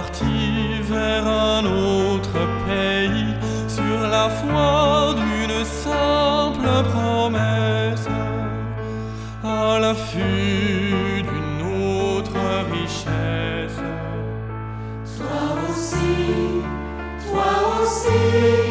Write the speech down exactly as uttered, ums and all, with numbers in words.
parti vers un autre pays sur la foi d'une simple promesse, à l'affût d'une autre richesse. Toi aussi, toi aussi.